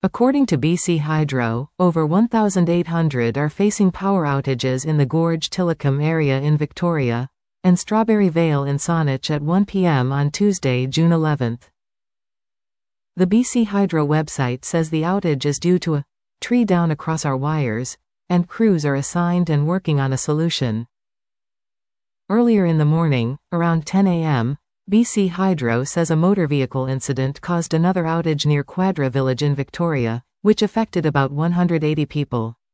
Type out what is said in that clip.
According to BC Hydro, over 1,800 are facing power outages in the Gorge-Tillicum area in Victoria, and Strawberry Vale in Saanich at 1 p.m. on Tuesday, June 11. The BC Hydro website says the outage is due to a tree down across our wires, and crews are assigned and working on a solution. Earlier in the morning, around 10 a.m., BC Hydro says a motor vehicle incident caused another outage near Quadra Village in Victoria, which affected about 180 people.